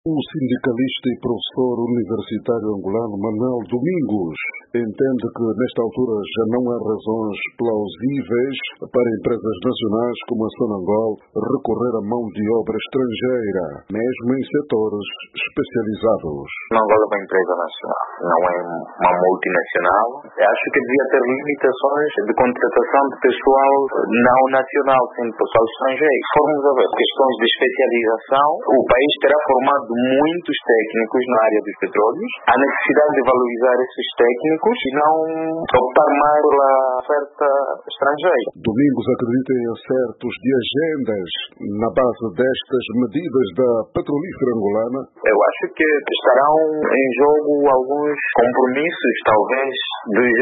O sindicalista e professor universitário angolano Manuel Domingos entende que nesta altura já não há razões plausíveis para empresas nacionais como a Sonangol recorrer à mão de obra estrangeira, mesmo em setores especializados. Sonangol é uma empresa nacional, não é uma multinacional. Acho que devia ter limitações de contratação de pessoal não nacional, sendo pessoal estrangeiro. Formos a ver questões de especialização, o país terá formado muitos técnicos na área dos petróleos. Há necessidade de valorizar esses técnicos e não optar mais pela oferta estrangeira. Domingos acredita em acertos de agendas na base destas medidas da petrolífera angolana. Eu acho que estarão em jogo alguns compromissos, talvez, dos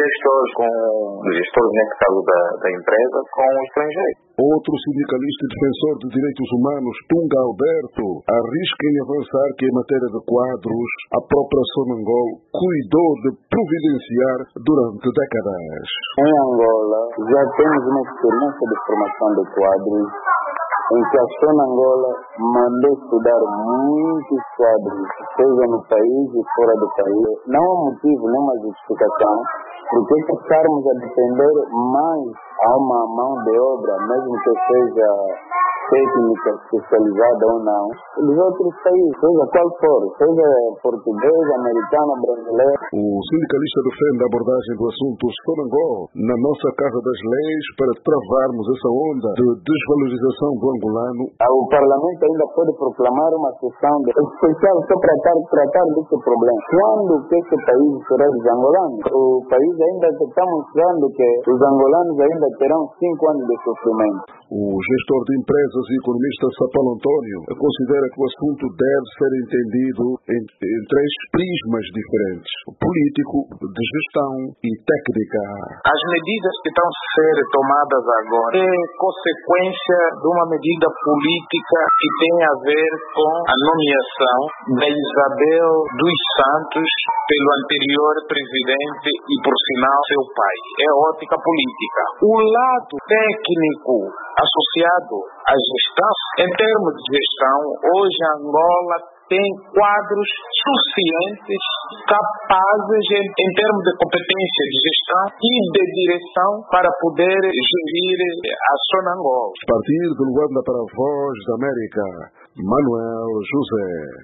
gestores nesse caso da empresa, com o estrangeiro. Outro sindicalista e defensor de direitos humanos, Tunga Alberto, arrisca em avançar que em matéria de quadros, a própria Sonangol cuidou de providenciar durante décadas. Em Angola, já temos uma experiência de formação de quadros em que a Sonangol mandou estudar muitos quadros, seja no país e fora do país. Não há motivo, nem uma justificação, porque estarmos a depender mais a uma mão de obra, mesmo que seja técnica especializada ou não, dos outros países, seja qual for, seja português, americano, brasileiro. O sindicalista defende a abordagem do assunto Sonangol na nossa Casa das Leis para travarmos essa onda de desvalorização do angolano. O Parlamento ainda pode proclamar uma sessão especial só para tratar desse problema. Quando que este país será dos angolanos? O país ainda está mostrando que os angolanos ainda terão 5 anos de sofrimento. O gestor de empresas e economista Sapalo Antônio considera que o assunto deve ser entendido em 3 prismas diferentes: político, de gestão e técnica. As medidas que estão a ser tomadas agora é consequência de uma medida política que tem a ver com a nomeação da Isabel dos Santos pelo anterior presidente e, por sinal, seu pai. É ótica política. O lado técnico associado à gestão, em termos de gestão, hoje a Angola tem quadros suficientes, capazes em termos de competência de gestão e de direção para poder gerir a Sonangol. A partir de Luanda para a Voz da América, Manuel José.